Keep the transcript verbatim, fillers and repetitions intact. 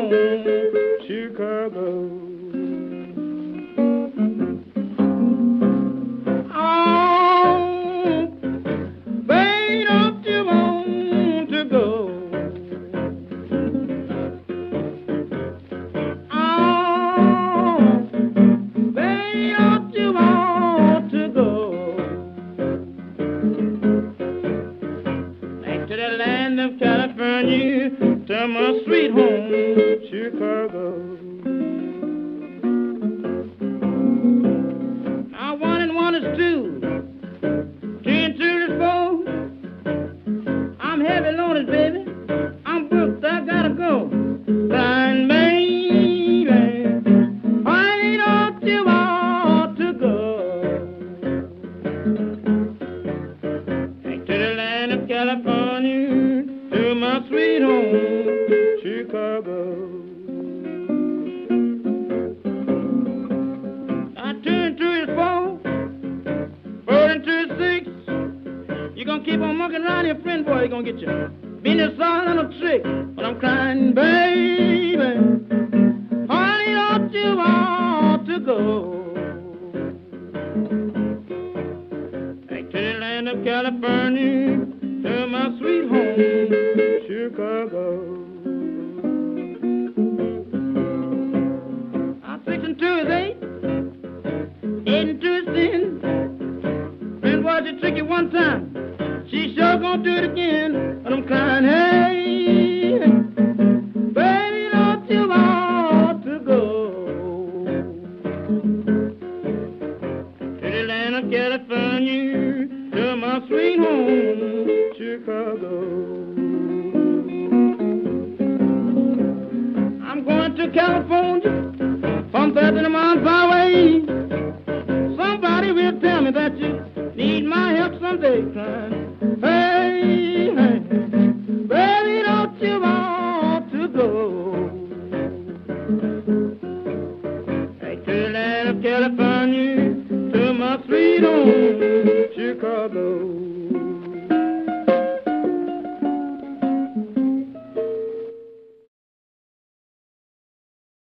home, Chicago. Oh, babe, don't you want to go? Oh, babe, don't you want to go? Back to the land of California, to my sweet home, Chicago. Now one and one is two, two and two is four. I'm heavy loaded, baby. I'm booked, I gotta go. Fine, baby, why don't you want to go? Back to the land of California, to my sweet home, Chicago. I turn two is four, four and two is six. You gonna keep on mucking around here, friend, boy, you gonna get your business all on a trick. But I'm crying, baby, honey, don't you want to go? Back to the land of California, to my sweet home, Chicago. Uh, six and two is eight, eight and two is ten. Friend, was you tricky one time? She sure gonna do it again. But I'm crying, hey, baby, don't you want to go? To the land of California, to my sweet home, Chicago. I'm going to California from thirty miles away. Somebody will tell me that you need my help someday, crying, hey, hey, baby, don't you want to go? Back to the land of California, to my sweet home,